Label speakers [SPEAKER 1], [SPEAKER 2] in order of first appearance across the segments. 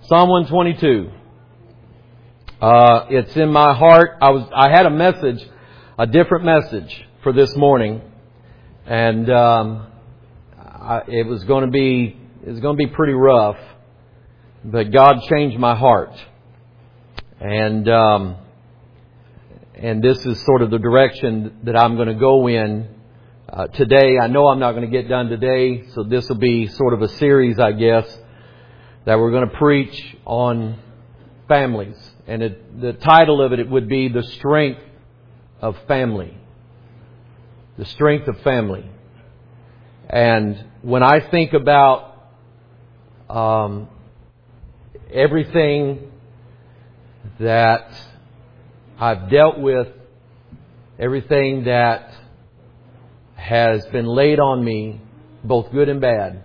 [SPEAKER 1] Psalm 122. It's in my heart. I had a different message for this morning, and it was going to be pretty rough, but God changed my heart, and this is sort of the direction that I'm going to go in today. I know I'm not going to get done today, so this will be sort of a series, I guess, that we're going to preach on families. And the title of it would be The Strength of Family. The Strength of Family. And when I think about everything that I've dealt with, everything that has been laid on me, both good and bad,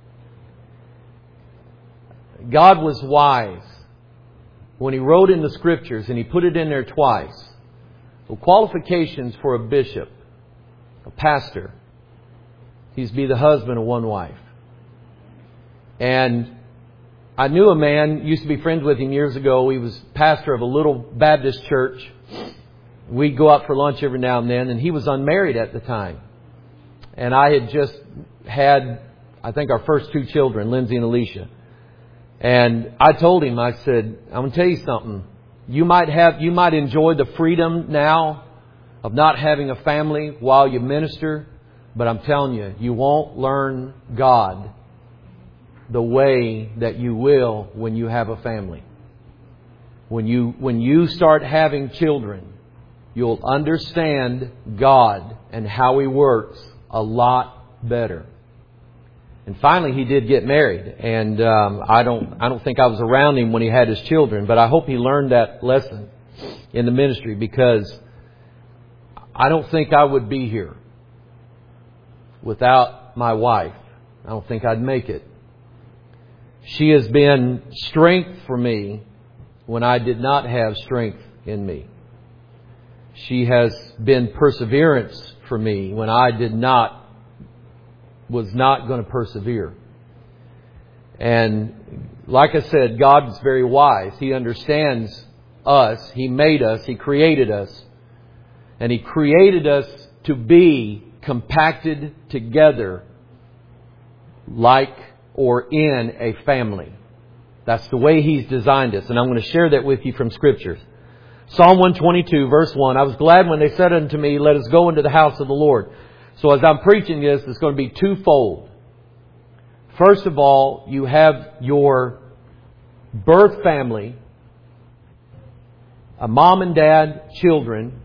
[SPEAKER 1] God was wise when He wrote in the Scriptures, and He put it in there twice, the qualifications for a bishop, a pastor. He's to be the husband of one wife. And I knew a man, used to be friends with him years ago. He was pastor of a little Baptist church. We'd go out for lunch every now and then, and he was unmarried at the time. And I had just had, I think, our first two children, Lindsay and Alicia. And I told him, I said, I'm going to tell you something. You might enjoy the freedom now of not having a family while you minister, but I'm telling you, you won't learn God the way that you will when you have a family. When you start having children, you'll understand God and how He works a lot better. And finally, he did get married, and I don't think I was around him when he had his children, but I hope he learned that lesson in the ministry, because I don't think I would be here without my wife. I don't think I'd make it. She has been strength for me when I did not have strength in me. She has been perseverance for me when I was not going to persevere. And like I said, God is very wise. He understands us. He made us. He created us. And He created us to be compacted together like or in a family. That's the way He's designed us. And I'm going to share that with you from Scriptures. Psalm 122, verse 1. I was glad when they said unto me, let us go into the house of the Lord. So as I'm preaching this, it's going to be twofold. First of all, you have your birth family, a mom and dad, children,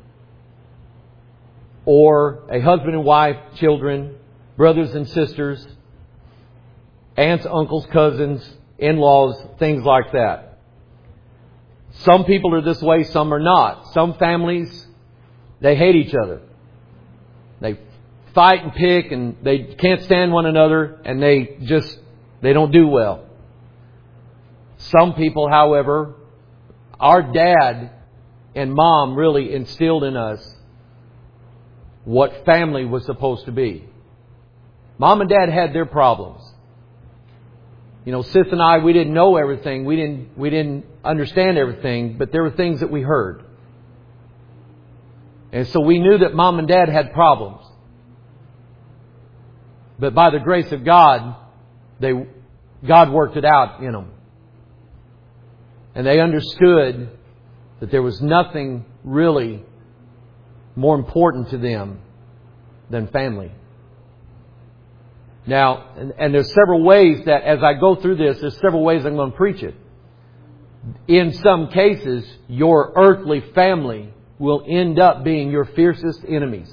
[SPEAKER 1] or a husband and wife, children, brothers and sisters, aunts, uncles, cousins, in-laws, things like that. Some people are this way, some are not. Some families, they hate each other. They fight and pick, and they can't stand one another, and they don't do well. Some people, however, our dad and mom really instilled in us what family was supposed to be. Mom and dad had their problems. You know, Sis and I, we didn't know everything. We didn't understand everything, but there were things that we heard. And so we knew that Mom and Dad had problems. But by the grace of God, God worked it out in them. And they understood that there was nothing really more important to them than family. Now, and there's several ways that as I go through this, there's several ways I'm going to preach it. In some cases, your earthly family will end up being your fiercest enemies.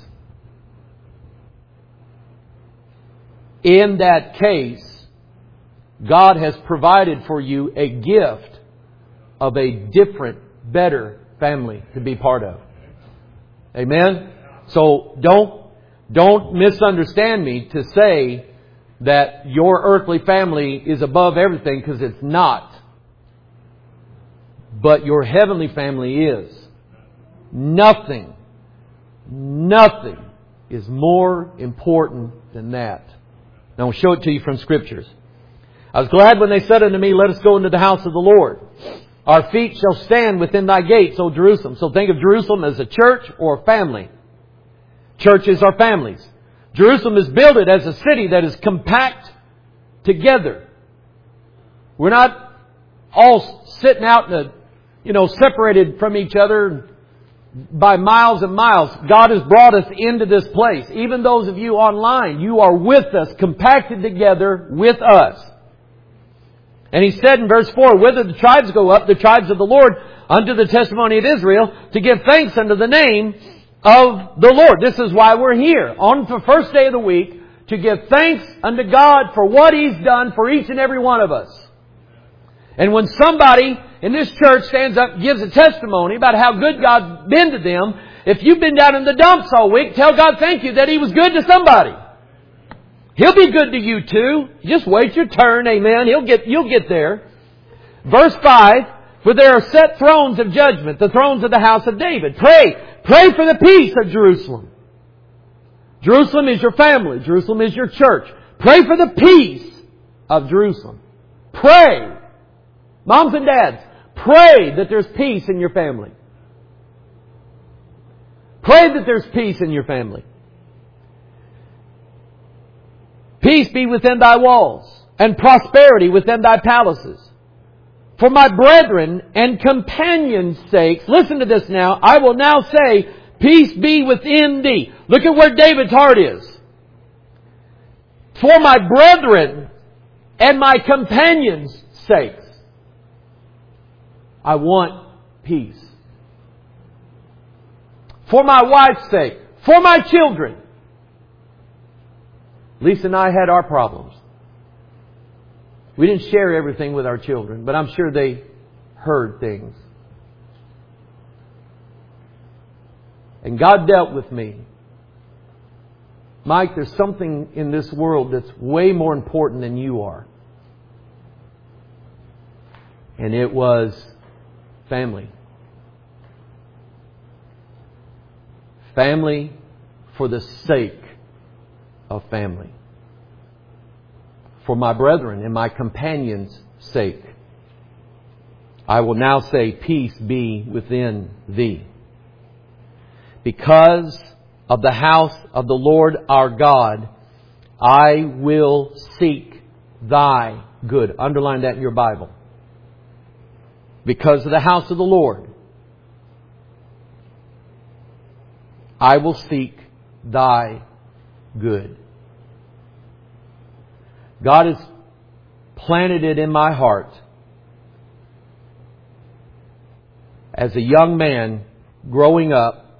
[SPEAKER 1] In that case, God has provided for you a gift of a different, better family to be part of. Amen? So don't misunderstand me to say that your earthly family is above everything, because it's not. But your heavenly family is. Nothing is more important than that. Now I'll show it to you from Scriptures. I was glad when they said unto me, let us go into the house of the Lord. Our feet shall stand within thy gates, O Jerusalem. So think of Jerusalem as a church or a family. Churches are families. Jerusalem is built as a city that is compact together. We're not all sitting out in separated from each other by miles and miles. God has brought us into this place. Even those of you online, you are with us, compacted together with us. And He said in verse 4, whither the tribes go up, the tribes of the Lord, unto the testimony of Israel, to give thanks unto the name of the Lord. This is why we're here on the first day of the week, to give thanks unto God for what He's done for each and every one of us. And when somebody in this church stands up and gives a testimony about how good God's been to them, if you've been down in the dumps all week, tell God thank you that He was good to somebody. He'll be good to you too. Just wait your turn, amen. You'll get there. Verse 5, for there are set thrones of judgment, the thrones of the house of David. Pray for the peace of Jerusalem. Jerusalem is your family. Jerusalem is your church. Pray for the peace of Jerusalem. Pray. Moms and dads, pray that there's peace in your family. Pray that there's peace in your family. Peace be within thy walls, and prosperity within thy palaces. For my brethren and companions' sakes, listen to this now, I will now say, peace be within thee. Look at where David's heart is. For my brethren and my companions' sakes, I want peace. For my wife's sake, for my children. Lisa and I had our problems. We didn't share everything with our children, but I'm sure they heard things. And God dealt with me. Mike, there's something in this world that's way more important than you are. And it was family. Family for the sake of family. For my brethren and my companions' sake, I will now say, peace be within thee. Because of the house of the Lord our God, I will seek thy good. Underline that in your Bible. Because of the house of the Lord, I will seek thy good. God has planted it in my heart as a young man growing up.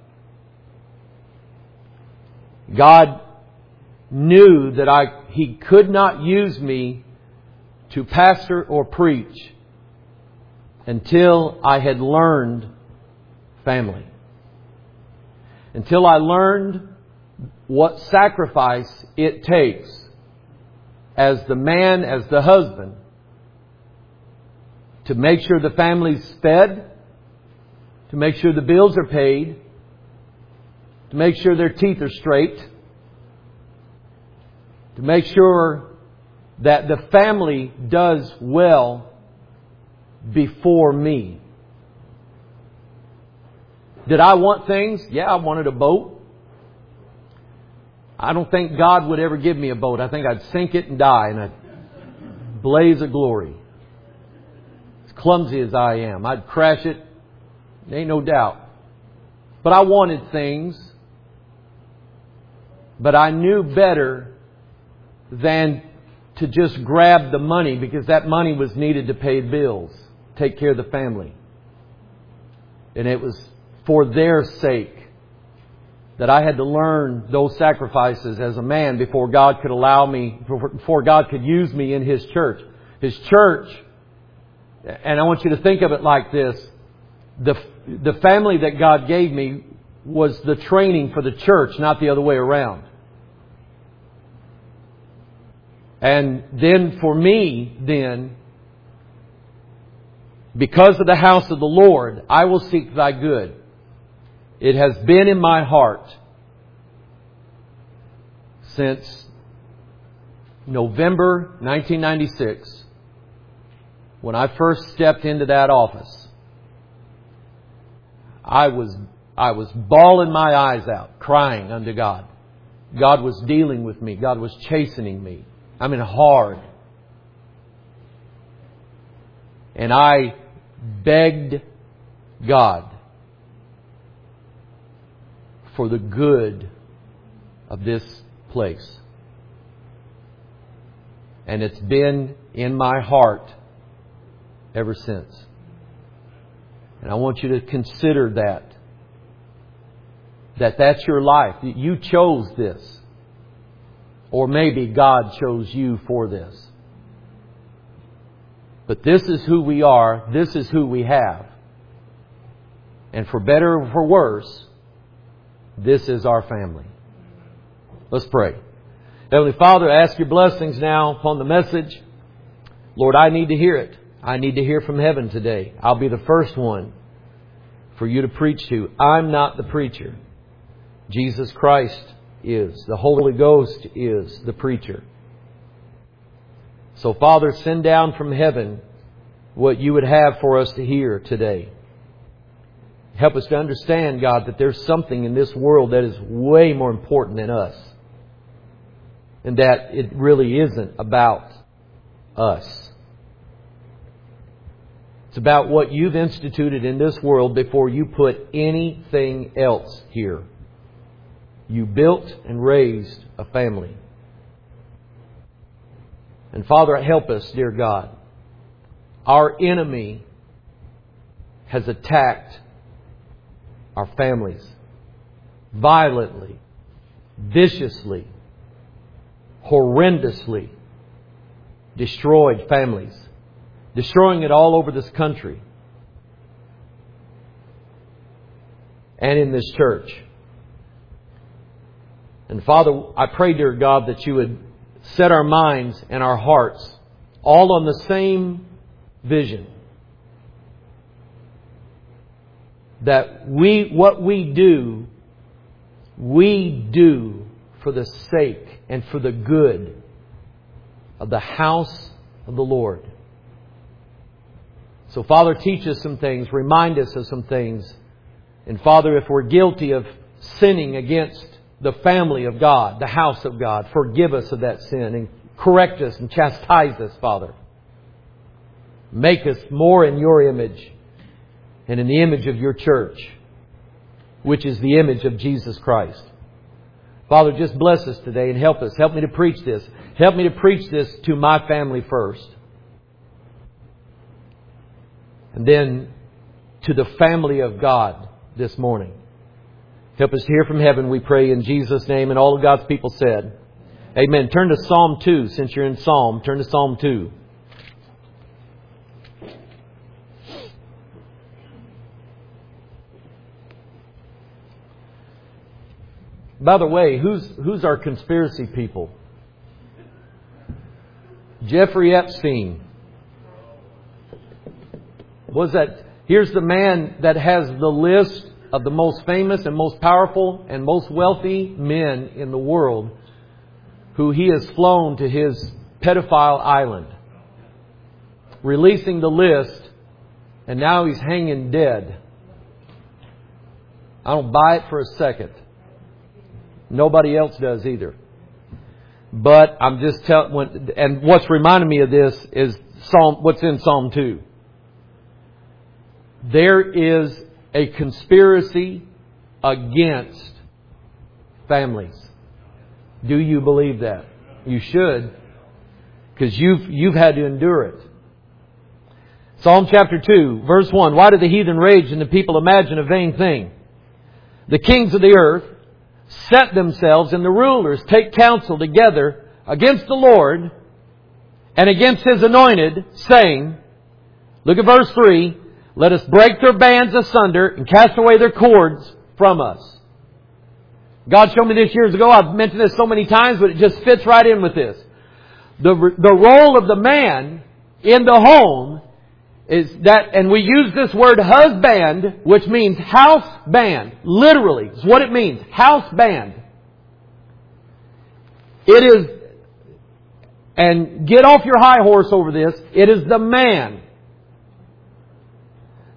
[SPEAKER 1] God knew that He could not use me to pastor or preach until I had learned family. Until I learned what sacrifice it takes as the man, as the husband, to make sure the family's fed, to make sure the bills are paid, to make sure their teeth are straight, to make sure that the family does well before me. Did I want things? Yeah, I wanted a boat. I don't think God would ever give me a boat. I think I'd sink it and die in a blaze of glory. As clumsy as I am, I'd crash it. There ain't no doubt. But I wanted things. But I knew better than to just grab the money, because that money was needed to pay bills, take care of the family. And it was for their sake that I had to learn those sacrifices as a man before God could allow me, before God could use me in His church. His church, and I want you to think of it like this, the family that God gave me was the training for the church, not the other way around. And then for me, because of the house of the Lord, I will seek thy good. It has been in my heart since November 1996 when I first stepped into that office, I was bawling my eyes out, crying unto God. God was dealing with me. God was chastening me. I mean, hard. And I begged God for the good of this place. And it's been in my heart ever since. And I want you to consider that's your life. You chose this. Or maybe God chose you for this. But this is who we are. This is who we have. And for better or for worse, this is our family. Let's pray. Heavenly Father, I ask your blessings now upon the message. Lord, I need to hear it. I need to hear from heaven today. I'll be the first one for you to preach to. I'm not the preacher. Jesus Christ is. The Holy Ghost is the preacher. So, Father, send down from heaven what you would have for us to hear today. Help us to understand, God, that there's something in this world that is way more important than us. And that it really isn't about us. It's about what you've instituted in this world before you put anything else here. You built and raised a family. And Father, help us, dear God. Our enemy has attacked our families violently, viciously, horrendously. Destroyed families. Destroying it all over this country. And in this church. And Father, I pray, dear God, that you would set our minds and our hearts all on the same vision. That what we do for the sake and for the good of the house of the Lord. So, Father, teach us some things. Remind us of some things. And, Father, if we're guilty of sinning against the family of God, the house of God, forgive us of that sin and correct us and chastise us, Father. Make us more in your image and in the image of your church, which is the image of Jesus Christ. Father, just bless us today and help us. Help me to preach this. Help me to preach this to my family first. And then to the family of God this morning. Help us hear from heaven, we pray in Jesus' name. And all of God's people said, amen. Turn to Psalm 2. Since you're in Psalm, turn to Psalm 2. By the way, who's our conspiracy people? Jeffrey Epstein. Was that? Here's the man that has the list of the most famous and most powerful and most wealthy men in the world who he has flown to his pedophile island, releasing the list, and now he's hanging dead. I don't buy it for a second. Nobody else does either. But I'm just telling, and what's reminding me of this is what's in Psalm 2. There is a conspiracy against families. Do you believe that? You should, because you've had to endure it. Psalm chapter 2, verse 1. Why do the heathen rage and the people imagine a vain thing? The kings of the earth set themselves, and the rulers take counsel together against the Lord and against His anointed, saying, look at verse 3, let us break their bands asunder and cast away their cords from us. God showed me this years ago. I've mentioned this so many times, but it just fits right in with this. The role of the man in the home is that, and we use this word husband, which means house band. Literally, is what it means. House band. It is, and get off your high horse over this, it is the man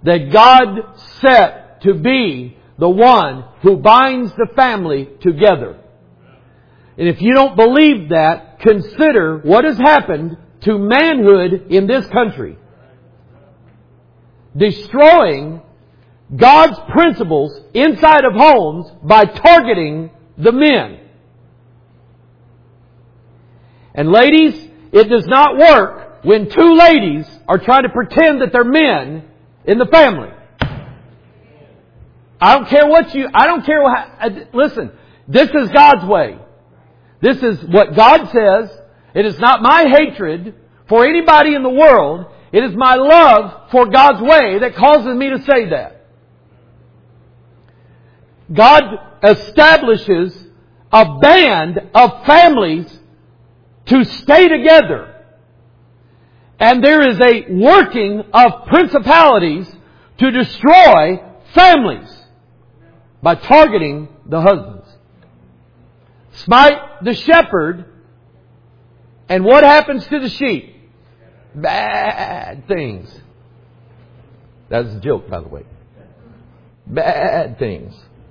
[SPEAKER 1] that God set to be the one who binds the family together. And if you don't believe that, consider what has happened to manhood in this country. Destroying God's principles inside of homes by targeting the men. And ladies, it does not work when two ladies are trying to pretend that they're men in the family. I don't care listen, this is God's way. This is what God says. It is not my hatred for anybody in the world. It is my love for God's way that causes me to say that. God establishes a band of families to stay together. And there is a working of principalities to destroy families by targeting the husbands. Smite the shepherd, and what happens to the sheep? Bad things. That's a joke, by the way. Bad things.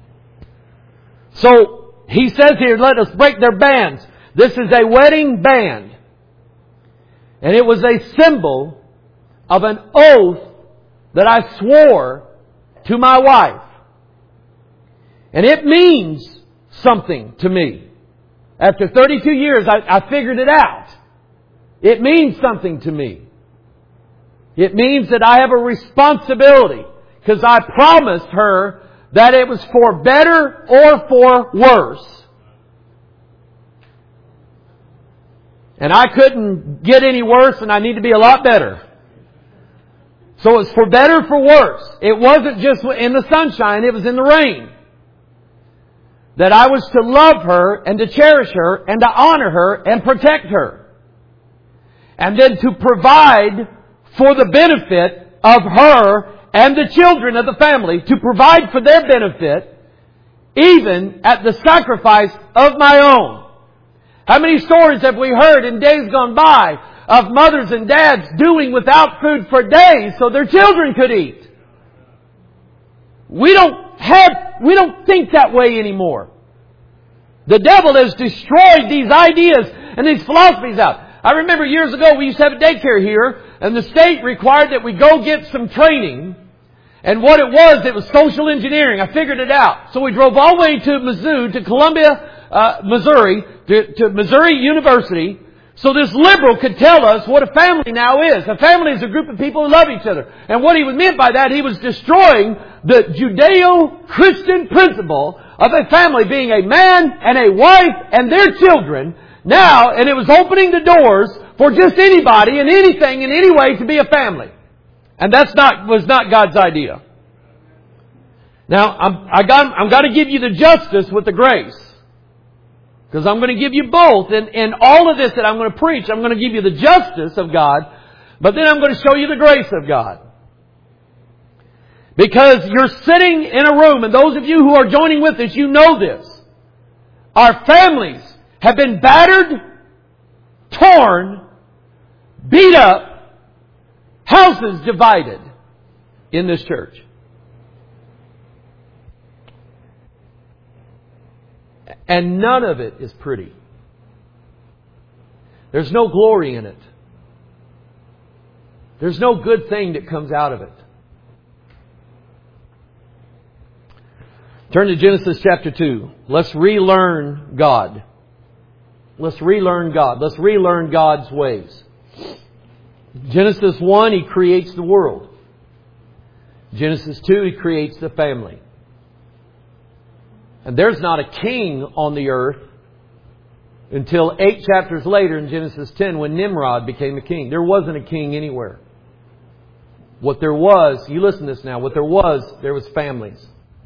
[SPEAKER 1] So, he says here, let us break their bands. This is a wedding band. And it was a symbol of an oath that I swore to my wife. And it means something to me. After 32 years, I figured it out. It means something to me. It means that I have a responsibility, because I promised her that it was for better or for worse. And I couldn't get any worse, and I need to be a lot better. So it's for better or for worse. It wasn't just in the sunshine, it was in the rain. That I was to love her and to cherish her and to honor her and protect her. And then to provide for the benefit of her and the children of the family, to provide for their benefit, even at the sacrifice of my own. How many stories have we heard in days gone by of mothers and dads doing without food for days so their children could eat? We don't think that way anymore. The devil has destroyed these ideas and these philosophies out. I remember years ago we used to have a daycare here, and the state required that we go get some training. And what it was social engineering. I figured it out. So we drove all the way to Mizzou, to Columbia, Missouri, to Missouri University, so this liberal could tell us what a family now is. A family is a group of people who love each other. And what he meant by that, he was destroying the Judeo-Christian principle of a family being a man and a wife and their children now, and it was opening the doors for just anybody and anything in any way to be a family. And was not God's idea. Now, I'm going to give you the justice with the grace. Because I'm going to give you both. In all of this that I'm going to preach, I'm going to give you the justice of God, but then I'm going to show you the grace of God. Because you're sitting in a room, and those of you who are joining with us, you know this. Our families have been battered, torn, beat up, houses divided in this church. And none of it is pretty. There's no glory in it. There's no good thing that comes out of it. Turn to Genesis chapter 2. Let's relearn God. Let's relearn God. Let's relearn God's ways. Genesis 1, He creates the world. Genesis 2, He creates the family. And there's not a king on the earth until 8 chapters later in Genesis 10 when Nimrod became a king. There wasn't a king anywhere. What there was, you listen to this now, there was families.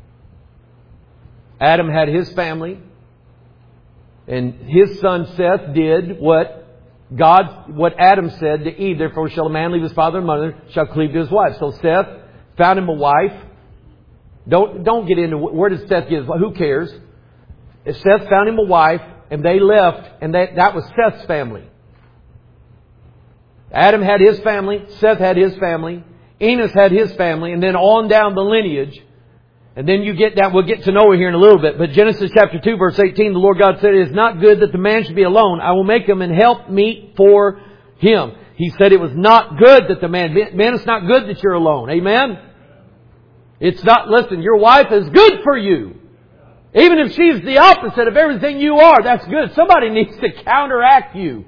[SPEAKER 1] Adam had his family, and his son Seth did what Adam said to Eve. Therefore shall a man leave his father and mother, shall cleave to his wife. So Seth found him a wife. Don't get into where did Seth get his wife? Who cares? If Seth found him a wife, and they left, and that was Seth's family. Adam had his family. Seth had his family. Enos had his family, and then on down the lineage. And then you get down, we'll get to Noah here in a little bit. But Genesis chapter 2 verse 18, the Lord God said, it is not good that the man should be alone. I will make him and help meet for him. He said it was not good that the man, it's not good that you're alone. Amen? It's not, listen, your wife is good for you. Even if she's the opposite of everything you are, that's good. Somebody needs to counteract you.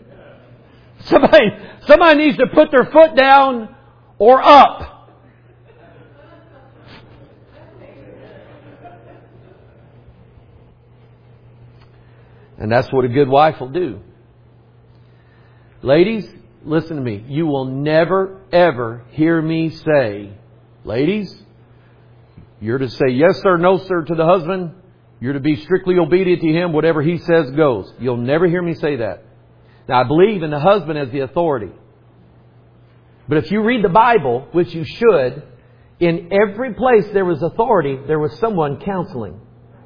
[SPEAKER 1] Somebody needs to put their foot down or up. And that's what a good wife will do. Ladies, listen to me. You will never, ever hear me say, ladies, you're to say yes sir, no sir to the husband. You're to be strictly obedient to him. Whatever he says goes. You'll never hear me say that. Now, I believe in the husband as the authority. But if you read the Bible, which you should, in every place there was authority, there was someone counseling.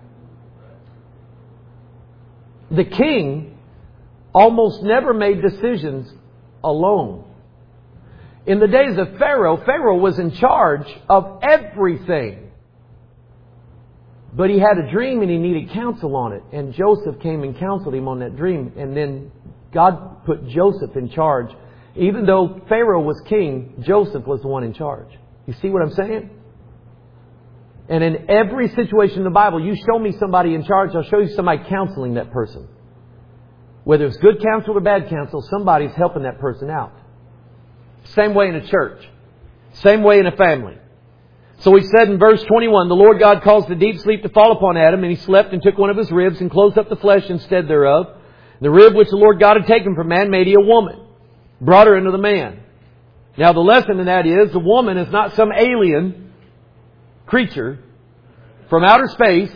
[SPEAKER 1] The king almost never made decisions alone. In the days of Pharaoh, Pharaoh was in charge of everything. But he had a dream and he needed counsel on it. And Joseph came and counseled him on that dream. And then God put Joseph in charge. Even though Pharaoh was king, Joseph was the one in charge. You see what I'm saying? And in every situation in the Bible, you show me somebody in charge, I'll show you somebody counseling that person. Whether it's good counsel or bad counsel, somebody's helping that person out. Same way in a church. Same way in a family. So he said in verse 21, the Lord God caused a deep sleep to fall upon Adam, and he slept and took one of his ribs and closed up the flesh instead thereof. The rib which the Lord God had taken from man made he a woman, brought her into the man. Now the lesson in that is the woman is not some alien creature from outer space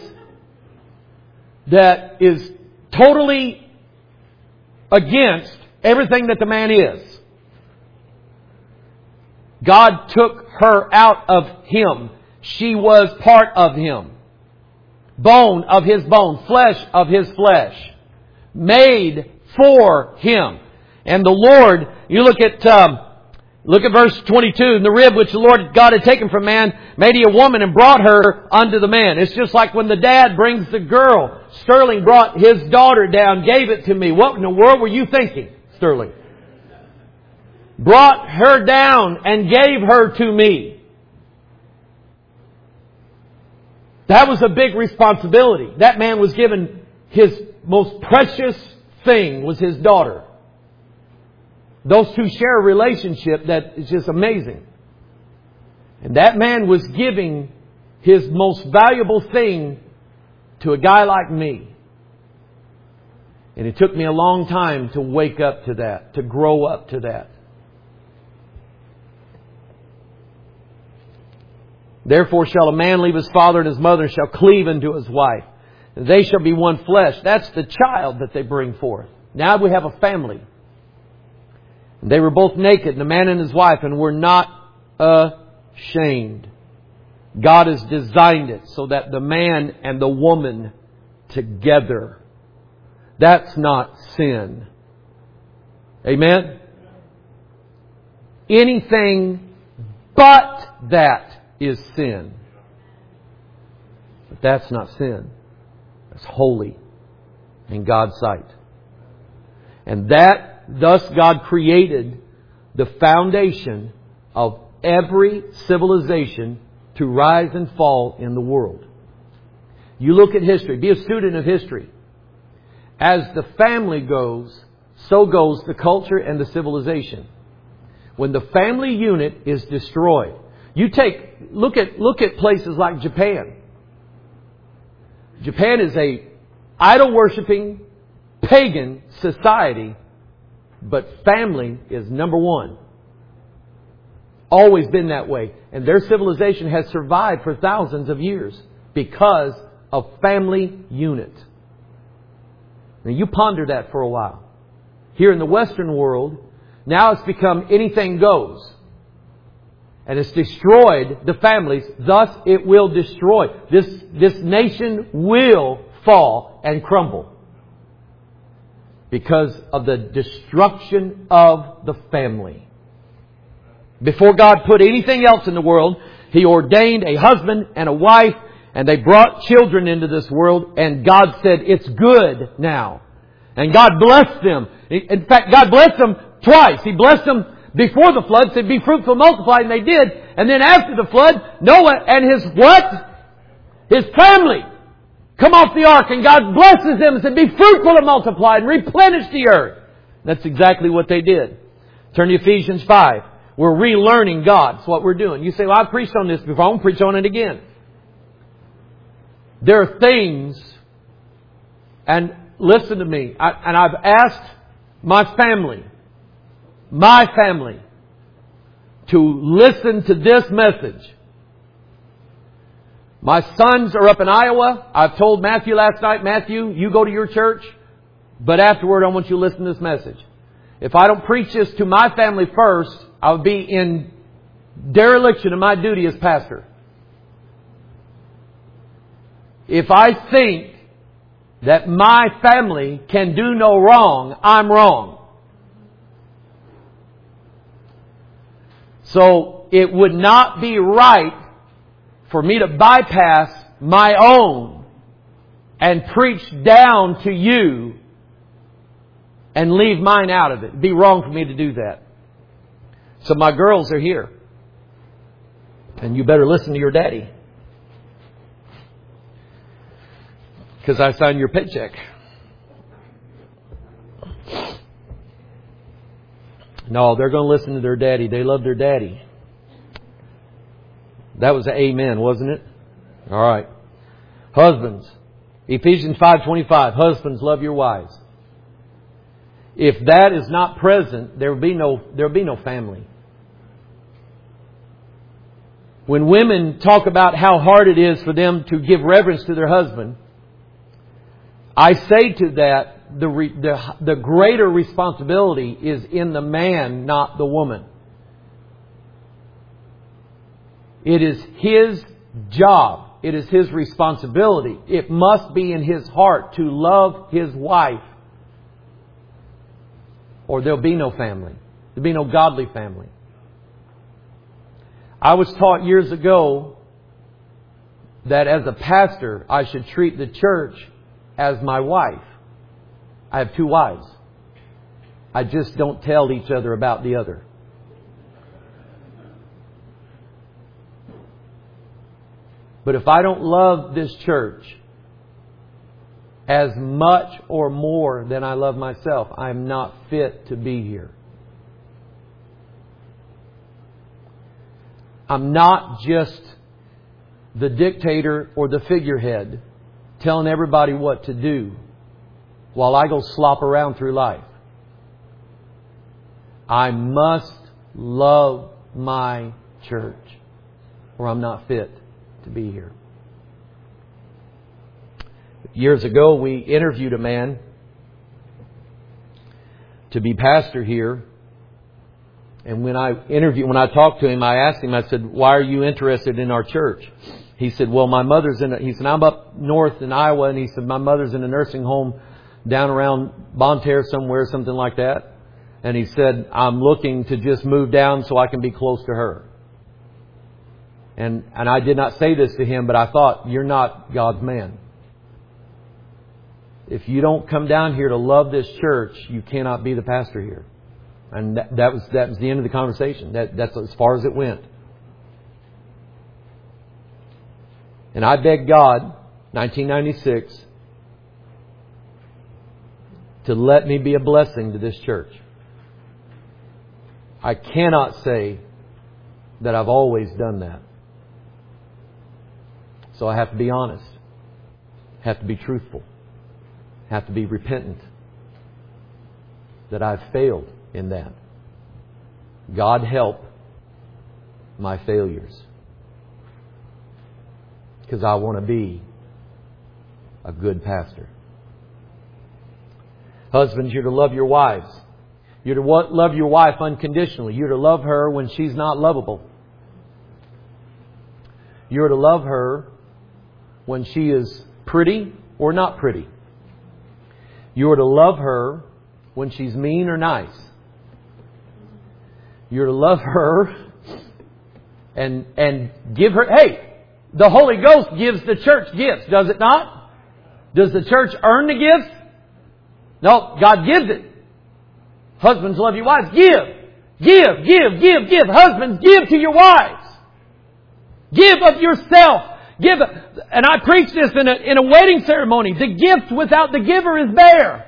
[SPEAKER 1] that is totally against everything that the man is. God took her out of him. She was part of him. Bone of his bone. Flesh of his flesh. Made for him. And the Lord, you look at verse 22. And the rib which the Lord God had taken from man made he a woman and brought her unto the man. It's just like when the dad brings the girl. Sterling brought his daughter down, gave it to me. What in the world were you thinking, Sterling? Brought her down and gave her to me. That was a big responsibility. That man was given his most precious thing was his daughter. Those two share a relationship that is just amazing. And that man was giving his most valuable thing to a guy like me. And it took me a long time to wake up to that, to grow up to that. Therefore shall a man leave his father and his mother and shall cleave unto his wife. And they shall be one flesh. That's the child that they bring forth. Now we have a family. They were both naked, the man and his wife, and were not ashamed. God has designed it so that the man and the woman together. That's not sin. Amen? Anything but that is sin. But that's not sin. That's holy in God's sight. And thus God created the foundation of every civilization to rise and fall in the world. You look at history. Be a student of history. As the family goes, so goes the culture and the civilization. When the family unit is destroyed, look at places like Japan. Japan is a idol-worshipping, pagan society, but family is number one. Always been that way. And their civilization has survived for thousands of years because of family unit. Now you ponder that for a while. Here in the Western world, now it's become anything goes. And it's destroyed the families. Thus it will destroy. This nation will fall and crumble. Because of the destruction of the family. Before God put anything else in the world, He ordained a husband and a wife, and they brought children into this world, and God said, it's good now. And God blessed them. In fact, God blessed them twice. He blessed them before the flood, said, be fruitful, multiply, and they did. And then after the flood, Noah and his what? His family come off the ark, and God blesses them and said, be fruitful and multiply and replenish the earth. That's exactly what they did. Turn to Ephesians 5. We're relearning God. That's what we're doing. You say, well, I've preached on this before. I won't preach on it again. There are things, and listen to me, I've asked my family, to listen to this message. My sons are up in Iowa. I've told Matthew last night, Matthew, you go to your church, but afterward I want you to listen to this message. If I don't preach this to my family first, I'll be in dereliction of my duty as pastor. If I think that my family can do no wrong, I'm wrong. So it would not be right for me to bypass my own and preach down to you and leave mine out of it. It'd be wrong for me to do that. So my girls are here. And you better listen to your daddy. Because I signed your paycheck. No, they're going to listen to their daddy. They love their daddy. That was an amen, wasn't it? All right. Husbands. Ephesians 5:25. Husbands, love your wives. If that is not present, there will be no family. When women talk about how hard it is for them to give reverence to their husband, I say to that, the greater responsibility is in the man, not the woman. It is his job. It is his responsibility. It must be in his heart to love his wife, or there'll be no family. There'll be no godly family. I was taught years ago that as a pastor, I should treat the church as my wife. I have 2 wives. I just don't tell each other about the other. But if I don't love this church as much or more than I love myself, I'm not fit to be here. I'm not just the dictator or the figurehead telling everybody what to do while I go slop around through life. I must love my church, or I'm not fit to be here. Years ago, we interviewed a man to be pastor here. And when I talked to him, I asked him, I said, why are you interested in our church? He said, well, he said, I'm up north in Iowa, and he said, my mother's in a nursing home down around Bonne Terre somewhere, something like that. And he said, I'm looking to just move down so I can be close to her. And I did not say this to him, but I thought, you're not God's man. If you don't come down here to love this church, you cannot be the pastor here. And that was the end of the conversation. That's as far as it went. And I begged God, 1996, to let me be a blessing to this church. I cannot say that I've always done that. So I have to be honest. Have to be truthful. Have to be repentant that I've failed in that. God help my failures. Because I want to be a good pastor. Husbands, you're to love your wives. You're to love your wife unconditionally. You're to love her when she's not lovable. You're to love her when she is pretty or not pretty. You're to love her when she's mean or nice. You're to love her and give her... Hey, the Holy Ghost gives the church gifts, does it not? Does the church earn the gifts? No, God gives it. Husbands, love your wives. Give. Give. Husbands, give to your wives. Give of yourself. Give. And I preach this in a wedding ceremony. The gift without the giver is bare.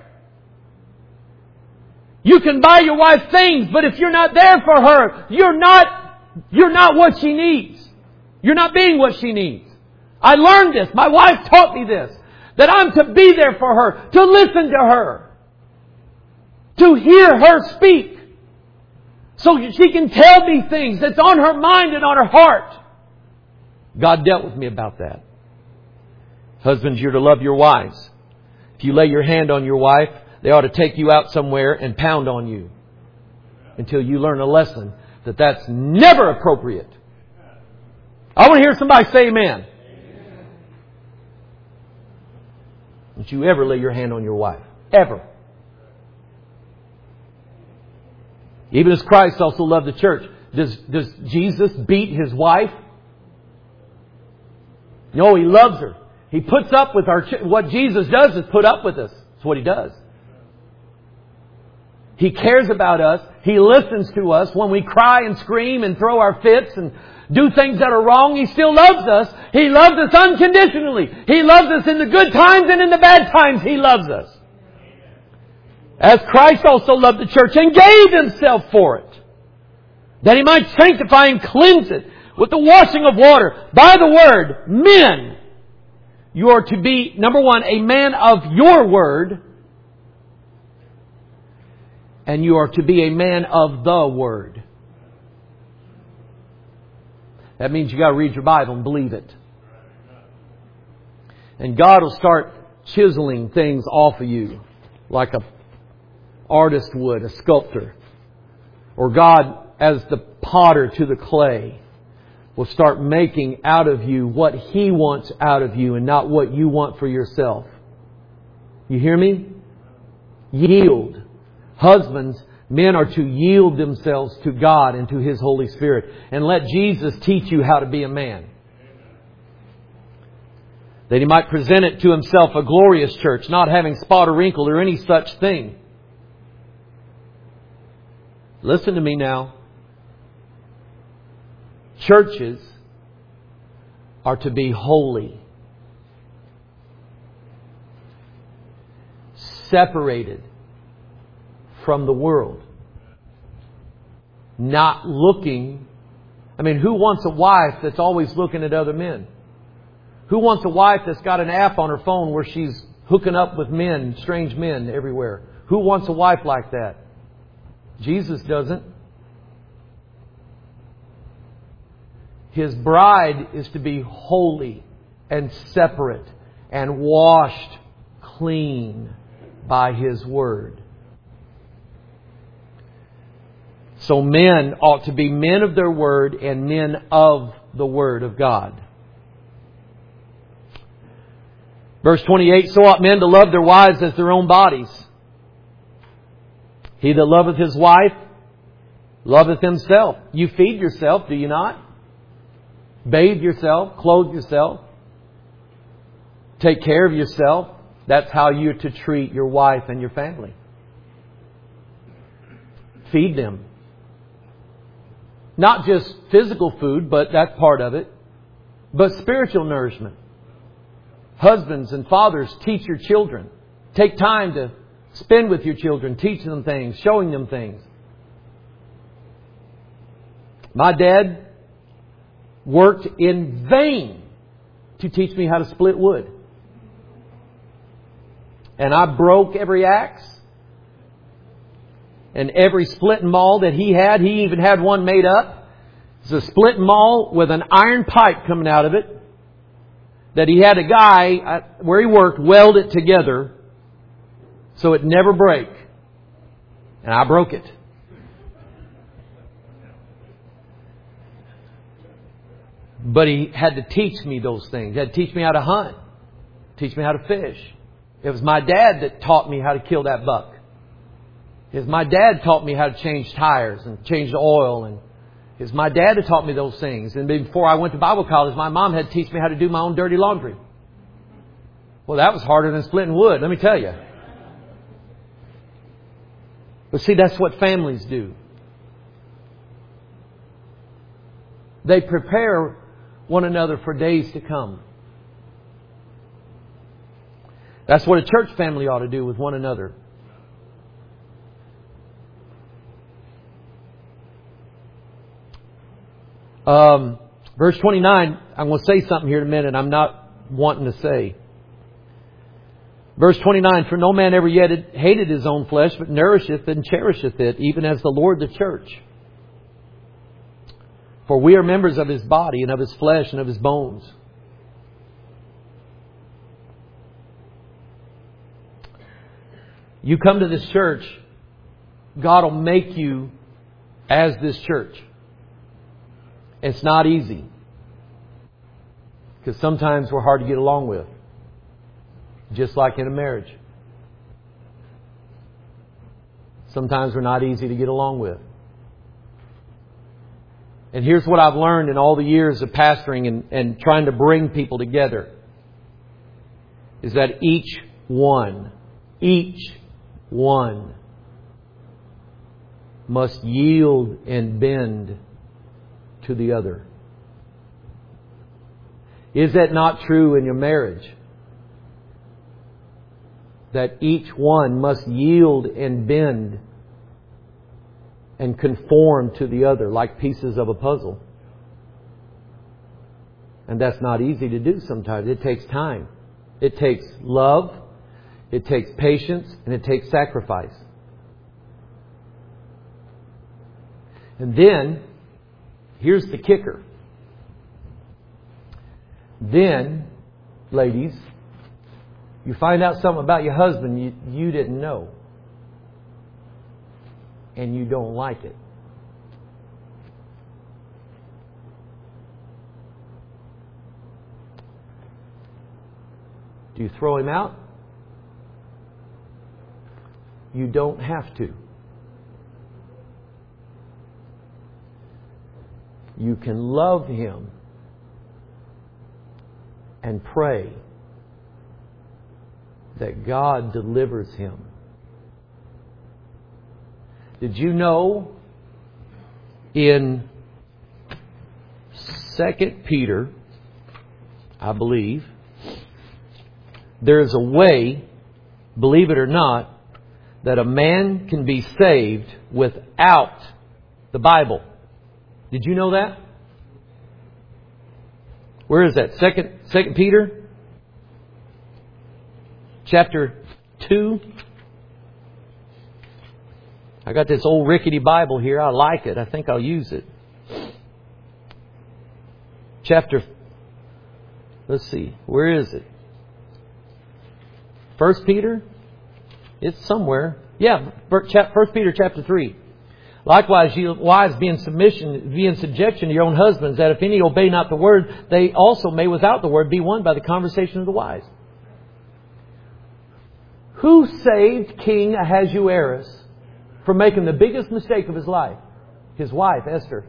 [SPEAKER 1] You can buy your wife things, but if you're not there for her, you're not what she needs. You're not being what she needs. I learned this. My wife taught me this. That I'm to be there for her, to listen to her, to hear her speak, so she can tell me things that's on her mind and on her heart. God dealt with me about that. Husbands, you're to love your wives. If you lay your hand on your wife, they ought to take you out somewhere and pound on you until you learn a lesson that that's never appropriate. I want to hear somebody say amen. Don't you ever lay your hand on your wife. Ever. Even as Christ also loved the church. Does Jesus beat His wife? No, He loves her. He puts up with what Jesus does is put up with us. That's what He does. He cares about us. He listens to us when we cry and scream and throw our fits and do things that are wrong. He still loves us. He loves us unconditionally. He loves us in the good times and in the bad times. He loves us. As Christ also loved the church and gave Himself for it, that He might sanctify and cleanse it with the washing of water by the Word. Men, you are to be, number one, a man of your Word, and you are to be a man of the Word. That means you got to read your Bible and believe it. And God will start chiseling things off of you like an artist would, a sculptor. Or God, as the potter to the clay, will start making out of you what He wants out of you and not what you want for yourself. You hear me? Yield. Husbands, men are to yield themselves to God and to His Holy Spirit. And let Jesus teach you how to be a man. That He might present it to Himself a glorious church, not having spot or wrinkle or any such thing. Listen to me now. Churches are to be holy. Separated from the world. Not looking. I mean, who wants a wife that's always looking at other men? Who wants a wife that's got an app on her phone where she's hooking up with men, strange men everywhere? Who wants a wife like that? Jesus doesn't. His bride is to be holy and separate and washed clean by His Word. So men ought to be men of their Word and men of the Word of God. Verse 28, so ought men to love their wives as their own bodies. He that loveth his wife loveth himself. You feed yourself, do you not? Bathe yourself, clothe yourself, take care of yourself. That's how you're to treat your wife and your family. Feed them. Not just physical food, but that's part of it. But spiritual nourishment. Husbands and fathers, teach your children. Take time to spend with your children, teach them things, showing them things. My dad worked in vain to teach me how to split wood. And I broke every axe. And every split and maul that he had, he even had one made up. It's a split and maul with an iron pipe coming out of it. That he had a guy where he worked weld it together so it never break. And I broke it. But he had to teach me those things. He had to teach me how to hunt. Teach me how to fish. It was my dad that taught me how to kill that buck. It was my dad taught me how to change tires and change the oil. And Because my dad had taught me those things. And before I went to Bible college, my mom had to teach me how to do my own dirty laundry. Well, that was harder than splitting wood, let me tell you. But see, that's what families do. They prepare one another for days to come. That's what a church family ought to do with one another. Verse 29, I'm going to say something here in a minute I'm not wanting to say. Verse 29, for no man ever yet hated his own flesh, but nourisheth and cherisheth it, even as the Lord the church. For we are members of His body and of His flesh and of His bones. You come to this church, God will make you as this church. It's not easy. Because sometimes we're hard to get along with. Just like in a marriage. Sometimes we're not easy to get along with. And here's what I've learned in all the years of pastoring and trying to bring people together. Is that each one must yield and bend to the other. Is that not true in your marriage? That each one must yield and bend and conform to the other like pieces of a puzzle. And that's not easy to do sometimes. It takes time. It takes love. It takes patience. And it takes sacrifice. And then, here's the kicker. Then, ladies, you find out something about your husband you didn't know. And you don't like it. Do you throw him out? You don't have to. You can love him and pray that God delivers him. Did you know in 2 Peter, I believe, there's a way, believe it or not, that a man can be saved without the Bible. Did you know that? Where is that? 2 Peter? Chapter 2. I got this old rickety Bible here. I like it. I think I'll use it. Let's see. Where is it? 1 Peter? It's somewhere. Yeah, 1 Peter chapter 3. Likewise, you wives be in subjection to your own husbands, that if any obey not the word, they also may without the word be won by the conversation of the wise. Who saved King Ahasuerus from making the biggest mistake of his life? His wife, Esther.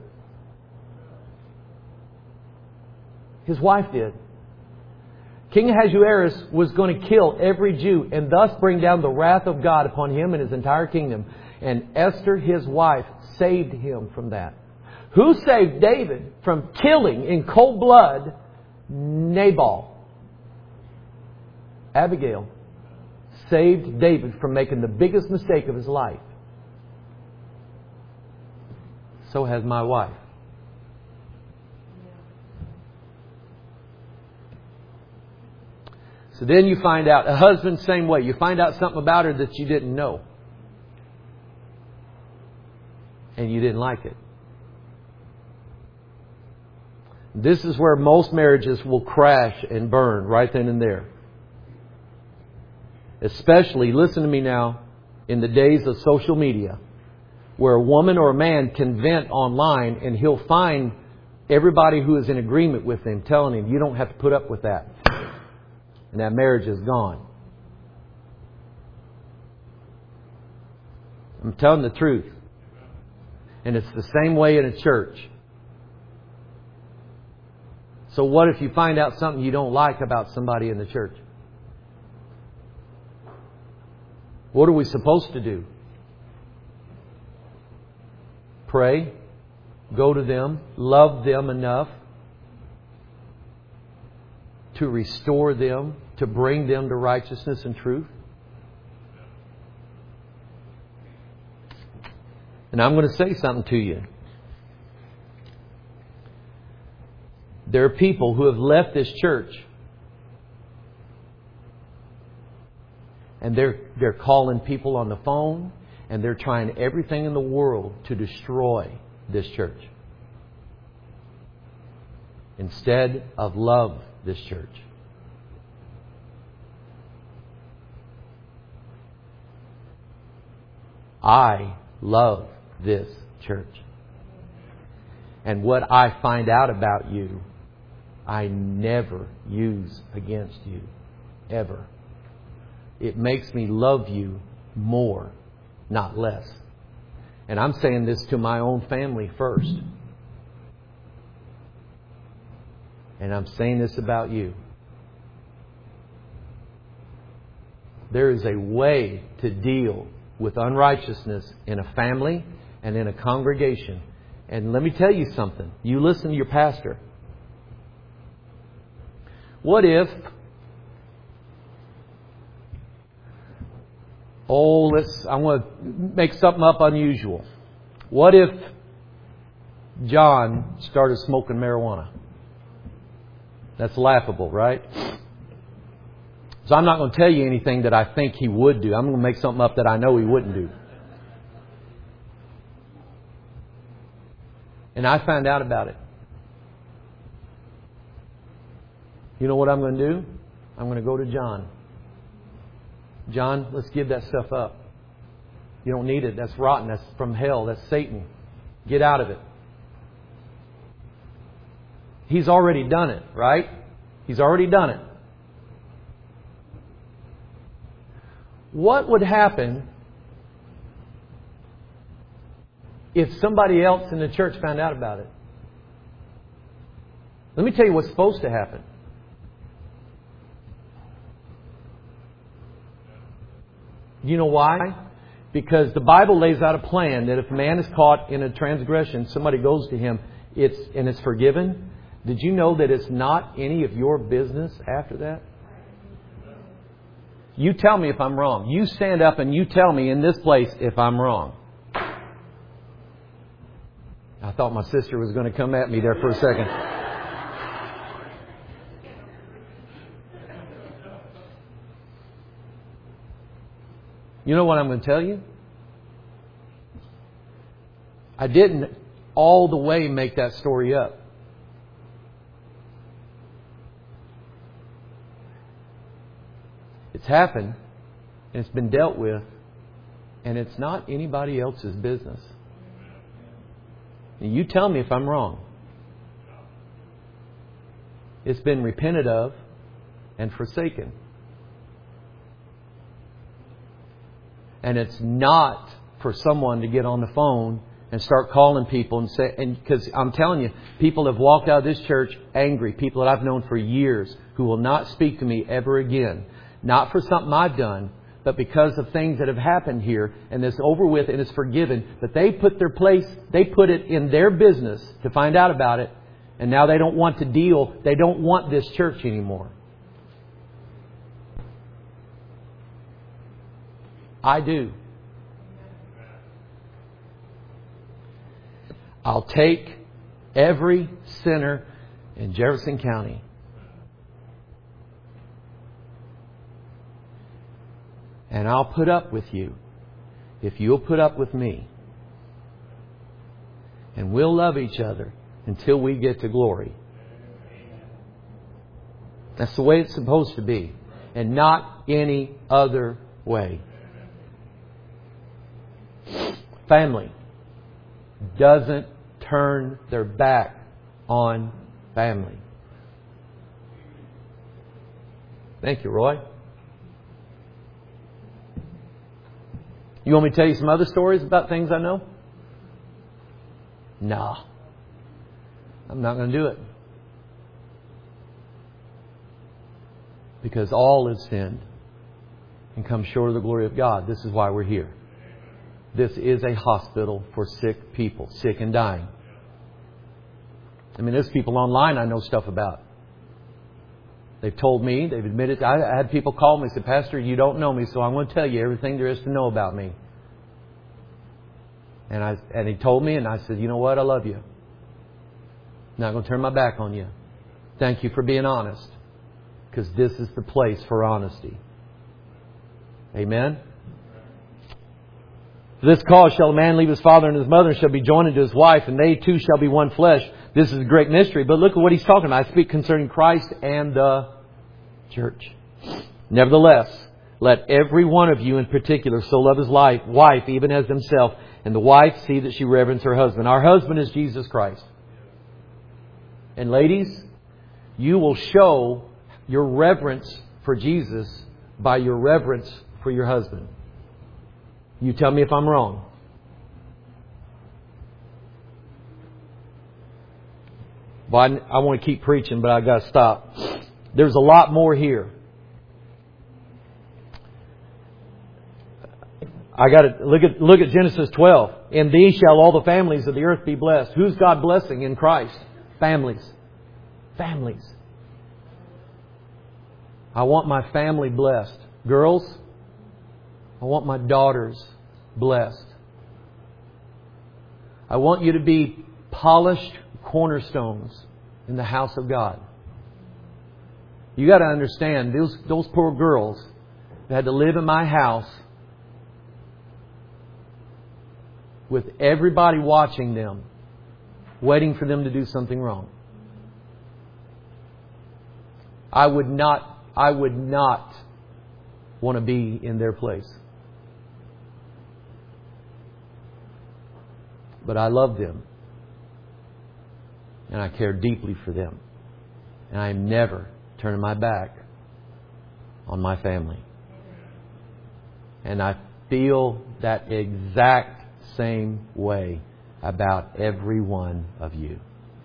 [SPEAKER 1] His wife did. King Ahasuerus was going to kill every Jew and thus bring down the wrath of God upon him and his entire kingdom. And Esther, his wife, saved him from that. Who saved David from killing in cold blood Nabal? Abigail saved David from making the biggest mistake of his life. So has my wife. So then you find out, a husband, same way. You find out something about her that you didn't know. And you didn't like it. This is where most marriages will crash and burn right then and there. Especially, listen to me now, in the days of social media, where a woman or a man can vent online and he'll find everybody who is in agreement with him, telling him, you don't have to put up with that. And that marriage is gone. I'm telling the truth. And it's the same way in a church. So what if you find out something you don't like about somebody in the church? What are we supposed to do? Pray, go to them, love them enough to restore them, to bring them to righteousness and truth. And I'm going to say something to you. There are people who have left this church and they're calling people on the phone and they're trying everything in the world to destroy this church instead of love this church. I love this church. And what I find out about you, I never use against you. Ever. It makes me love you more, not less. And I'm saying this to my own family first. And I'm saying this about you. There is a way to deal with unrighteousness in a family and in a congregation. And let me tell you something. You listen to your pastor. What if... I want to make something up unusual. What if John started smoking marijuana? That's laughable, right? So I'm not going to tell you anything that I think he would do. I'm going to make something up that I know he wouldn't do. And I found out about it. You know what I'm going to do? I'm going to go to John. John, let's give that stuff up. You don't need it. That's rotten. That's from hell. That's Satan. Get out of it. He's already done it, right? He's already done it. What would happen if somebody else in the church found out about it? Let me tell you what's supposed to happen. You know why? Because the Bible lays out a plan that if a man is caught in a transgression, somebody goes to him, it's forgiven. Did you know that it's not any of your business after that? You tell me if I'm wrong. You stand up and you tell me in this place if I'm wrong. I thought my sister was going to come at me there for a second. You know what I'm going to tell you? I didn't all the way make that story up. It's happened, and it's been dealt with, and it's not anybody else's business. And you tell me if I'm wrong. It's been repented of and forsaken. And it's not for someone to get on the phone and start calling people and say, and because I'm telling you, people have walked out of this church angry. People that I've known for years who will not speak to me ever again. Not for something I've done, but because of things that have happened here, and it's over with and it's forgiven. But they put it in their business to find out about it, and now they don't want to deal. They don't want this church anymore. I do. I'll take every sinner in Jefferson County and I'll put up with you if you'll put up with me. And we'll love each other until we get to glory. That's the way it's supposed to be. And not any other way. Family doesn't turn their back on family. Thank you, Roy. You want me to tell you some other stories about things I know? No. I'm not going to do it. Because all have sinned and come short of the glory of God. This is why we're here. This is a hospital for sick people, sick and dying. I mean, there's people online I know stuff about. They've told me, they've admitted. I had people call me and say, Pastor, you don't know me, so I'm going to tell you everything there is to know about me. And he told me, and I said, you know what? I love you. I'm not going to turn my back on you. Thank you for being honest. Because this is the place for honesty. Amen? For this cause shall a man leave his father and his mother and shall be joined unto his wife, and they two shall be one flesh. This is a great mystery. But look at what he's talking about. I speak concerning Christ and the church. Nevertheless, let every one of you in particular so love his wife even as himself, and the wife see that she reverence her husband. Our husband is Jesus Christ. And ladies, you will show your reverence for Jesus by your reverence for your husband. You tell me if I'm wrong. Well, I want to keep preaching, but I've got to stop. There's a lot more here. I got to look at Genesis 12. In thee shall all the families of the earth be blessed. Who's God blessing in Christ? Families. Families. I want my family blessed. Girls, I want my daughters blessed. I want you to be polished cornerstones in the house of God. You got to understand, those poor girls that had to live in my house with everybody watching them, waiting for them to do something wrong. I would not want to be in their place. But I love them. And I care deeply for them. And I am never turning my back on my family. And I feel that exact same way about every one of you.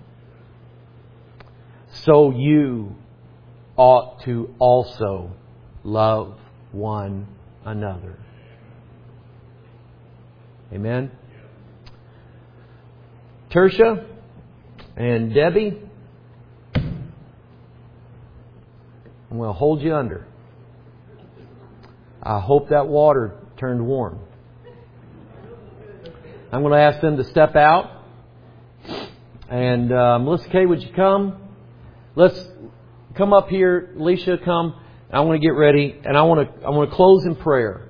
[SPEAKER 1] So you ought to also love one another. Amen? Tertia and Debbie, I'm going to hold you under. I hope that water turned warm. I'm going to ask them to step out. And Melissa Kay, would you come? Let's come up here. Alicia, come. I want to get ready. And I want to close in prayer.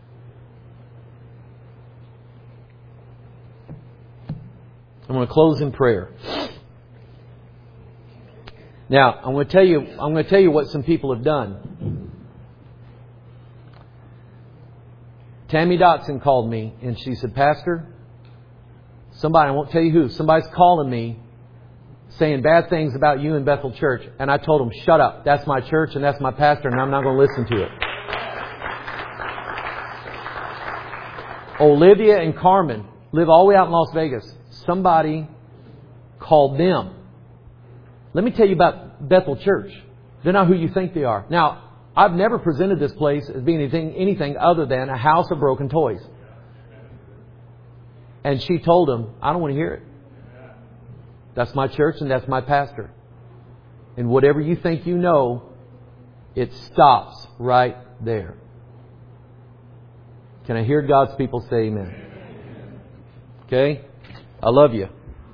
[SPEAKER 1] I'm going to close in prayer. Now, I'm going to tell you what some people have done. Tammy Dotson called me and she said, Pastor, somebody, I won't tell you who, somebody's calling me saying bad things about you in Bethel Church. And I told them, shut up. That's my church and that's my pastor and I'm not going to listen to it. Olivia and Carmen live all the way out in Las Vegas. Somebody called them. Let me tell you about Bethel Church. They're not who you think they are. Now, I've never presented this place as being anything other than a house of broken toys. And she told him, I don't want to hear it. That's my church and that's my pastor. And whatever you think you know, it stops right there. Can I hear God's people say amen? Okay? I love you.